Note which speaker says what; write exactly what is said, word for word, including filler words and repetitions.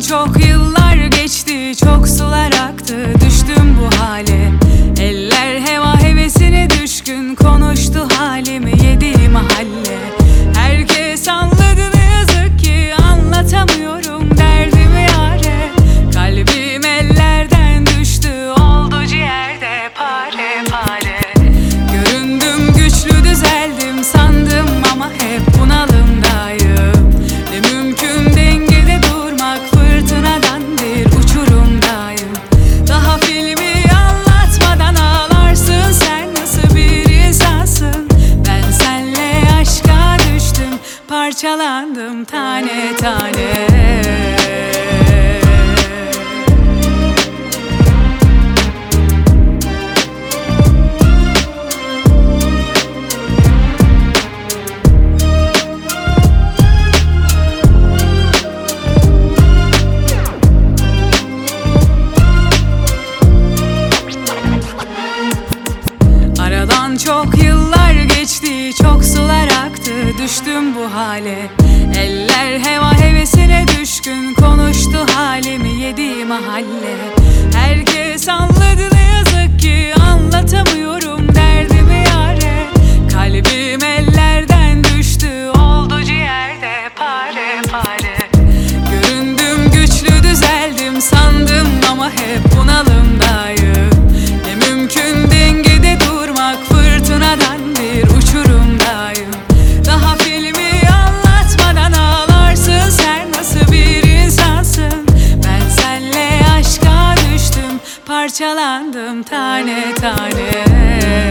Speaker 1: çok yıllar geçti, çok sular aktı, düştüm bu hale. Eller heva hevesine düşkün, konuştu halimi yedi mahalle. Herkes anladı ne yazık ki, anlatamıyorum derdimi yâre. Kalbim ellerden düştü, oldu ciğerde pare pare. Göründüm güçlü, düzeldim sandım ama hep bunalımdayım. Ne mümkün dengede durmak, fırtınadan bir uçurumdayım. Daha filmi anlatmadan ağlarsın, sen nasıl bir insansın? Ben senle aşka düştüm, parçalandım tane tane. Aradan çok yıllar geçti, çok sular aktı, düştüm bu hale. Eller heva hevesine düşkün, konuştu halimi yedi mahalle. Herkes anladı ne yazık ki, anlatamıyorum derdimi yâre. Kalbim ellerden düştü, oldu ciğerde pare pare. Göründüm güçlü, düzeldim sandım ama hep bunalımdayım. Ne mümkün dengede durmak, fırtınadan bir uçurumdayım. Daha filmi anlatmadan ağlarsın, sen nasıl bir insansın? Ben senle aşka düştüm, parçalandım tane tane.